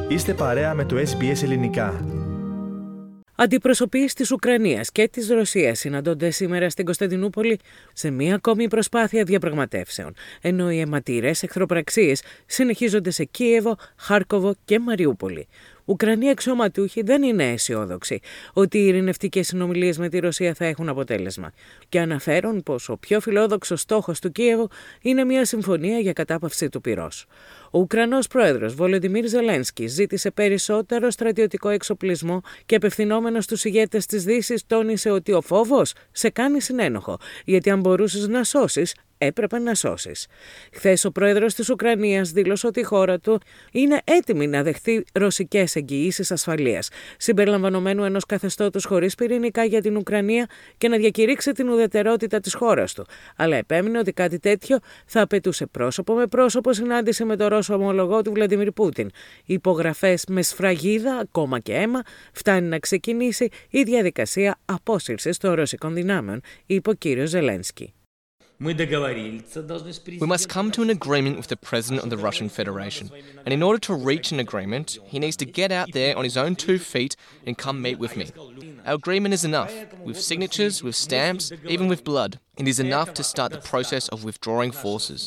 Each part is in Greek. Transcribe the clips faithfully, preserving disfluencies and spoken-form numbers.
Είστε παρέα με το ες μπι ες Ελληνικά. Αντιπροσωπείες της Ουκρανίας και της Ρωσίας συναντώνται σήμερα στην Κωνσταντινούπολη σε μία ακόμη προσπάθεια διαπραγματεύσεων, ενώ οι αιματηρές εχθροπραξίες συνεχίζονται σε Κίεβο, Χάρκοβο και Μαριούπολη. Ουκρανοί αξιωματούχοι δεν είναι αισιόδοξοι ότι οι ειρηνευτικές συνομιλίες με τη Ρωσία θα έχουν αποτέλεσμα και αναφέρουν πως ο πιο φιλόδοξος στόχος του Κίεβου είναι μια συμφωνία για κατάπαυση του πυρός. Ο Ουκρανός πρόεδρος Βολοντιμίρ Ζελένσκι ζήτησε περισσότερο στρατιωτικό εξοπλισμό και απευθυνόμενος στους ηγέτες της Δύσης τόνισε ότι ο φόβος σε κάνει συνένοχο, γιατί αν μπορούσες να σώσεις, έπρεπε να σώσεις. Χθες ο πρόεδρος της Ουκρανίας δήλωσε ότι η χώρα του είναι έτοιμη να δεχθεί ρωσικές εγγυήσεις ασφαλείας, συμπεριλαμβανομένου ενός καθεστώτος χωρίς πυρηνικά για την Ουκρανία και να διακηρύξει την ουδετερότητα της χώρας του. Αλλά επέμεινε ότι κάτι τέτοιο θα απαιτούσε πρόσωπο με πρόσωπο συνάντηση με τον Ρώσο ομολογό του Βλαντιμίρ Πούτιν. Υπογραφές με σφραγίδα, ακόμα και αίμα, φτάνει να ξεκινήσει η διαδικασία απόσυρσης των ρωσικών δυνάμεων, είπε ο κύριος Ζελένσκι. We must come to an agreement with the President of the Russian Federation. And in order to reach an agreement, he needs to get out there on his own two feet and come meet with me. Our agreement is enough, with signatures, with stamps, even with blood. It is enough to start the process of withdrawing forces.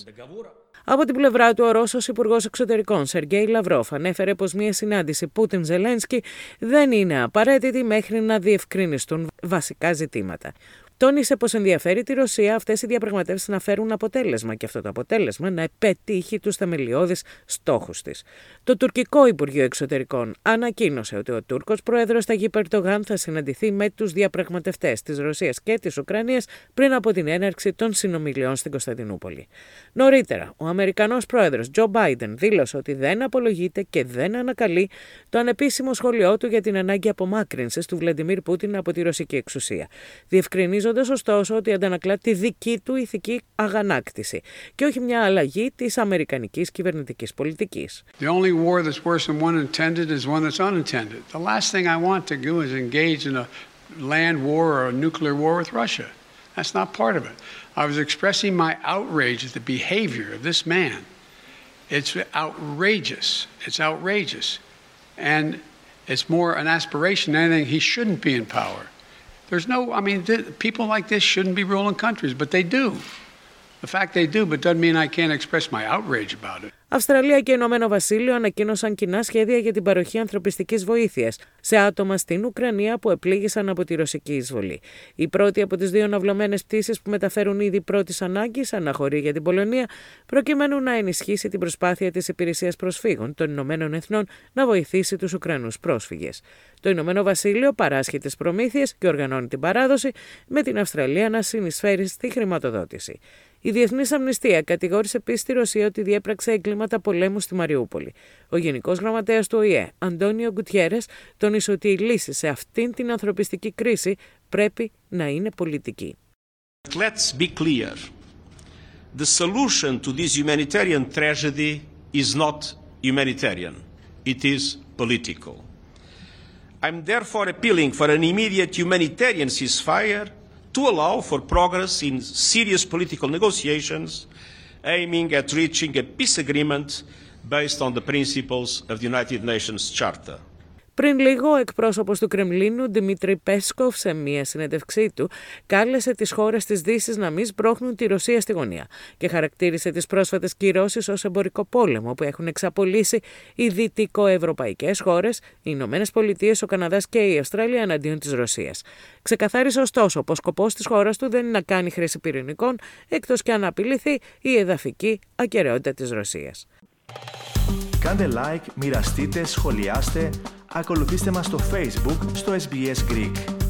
Από την πλευρά του, ο Ρώσος Υπουργός Εξωτερικών Σεργέη Λαυρόφ ανέφερε πως μια συνάντηση Πούτιν-Ζελένσκι δεν είναι απαραίτητη μέχρι να διευκρινιστούν βασικά ζητήματα. Τόνισε πως ενδιαφέρει τη Ρωσία αυτές οι διαπραγματεύσεις να φέρουν αποτέλεσμα και αυτό το αποτέλεσμα να πετύχει τους θεμελιώδεις στόχους της. Το τουρκικό Υπουργείο Εξωτερικών ανακοίνωσε ότι ο Τούρκος πρόεδρος Ταγίπ Ερντογάν θα συναντηθεί με τους διαπραγματευτές της Ρωσίας και της Ουκρανίας πριν από την έναρξη των συνομιλιών στην Κωνσταντινούπολη. Νωρίτερα, ο Αμερικανός πρόεδρος Τζο Μπάιντεν δήλωσε ότι δεν απολογείται και δεν ανακαλεί το ανεπίσημο σχόλιο του για την ανάγκη απομάκρυνσης του Βλαντιμίρ Πούτιν από τη ρωσική εξουσία. Διευκρινίζοντας ωστόσο ότι αντανακλά τη δική του ηθική αγανάκτηση και όχι μια αλλαγή της αμερικανικής κυβερνητικής πολιτικής. The only war that's worse than one intended is one that's unintended. The last thing I want to do is engage in a land war or a nuclear war with Russia. That's not part of it. I was expressing my outrage at the behavior of this man. It's outrageous. It's outrageous. And it's more an aspiration than anything. He shouldn't be in power. There's no, I mean, th- people like this shouldn't be ruling countries, but they do. The fact they do, but doesn't mean I can't express my outrage about it. Αυστραλία και Ηνωμένο Βασίλειο ανακοίνωσαν κοινά σχέδια για την παροχή ανθρωπιστικής βοήθειας σε άτομα στην Ουκρανία που επλήγησαν από τη ρωσική εισβολή. Η πρώτη από τις δύο ναυλωμένες πτήσεις που μεταφέρουν ήδη πρώτης ανάγκης αναχωρεί για την Πολωνία, προκειμένου να ενισχύσει την προσπάθεια της Υπηρεσίας Προσφύγων των Ηνωμένων Εθνών να βοηθήσει τους Ουκρανούς πρόσφυγες. Το Ηνωμένο Βασίλειο παράσχει τις προμήθειες και οργανώνει την παράδοση, με την Αυστραλία να συνεισφέρει στη χρηματοδότηση. Η Διεθνής Αμνηστία κατηγόρησε επίσης τη Ρωσία ότι διέπραξε εγκλήματα πολέμου στη Μαριούπολη. Ο Γενικός Γραμματέας του Ο Η Ε, Αντώνιο Γκουτιέρες, τόνισε ότι η λύση σε αυτήν την ανθρωπιστική κρίση πρέπει να είναι πολιτική. Let's be clear. The solution to this humanitarian tragedy is not humanitarian. It is political. I'm therefore appealing for an immediate humanitarian ceasefire to allow for progress in serious political negotiations aiming at reaching a peace agreement based on the principles of the United Nations Charter. Πριν λίγο, ο εκπρόσωπος του Κρεμλίνου, Δημήτρη Πέσκοφ, σε μία συνέντευξή του, κάλεσε τις χώρες της Δύσης να μην σπρώχνουν τη Ρωσία στη γωνία και χαρακτήρισε τις πρόσφατες κυρώσεις ως εμπορικό πόλεμο που έχουν εξαπολύσει οι δυτικοευρωπαϊκές χώρες, οι Ηνωμένες Πολιτείες, ο Καναδάς και η Αυστραλία εναντίον της Ρωσίας. Ξεκαθάρισε ωστόσο πως σκοπός της χώρας του δεν είναι να κάνει χρήση πυρηνικών, εκτός και αν απειληθεί η εδαφική ακεραιότητα της Ρωσίας. Κάντε like, μοιραστείτε, σχολιάστε, ακολουθήστε μας στο Facebook στο ες μπι ες Greek.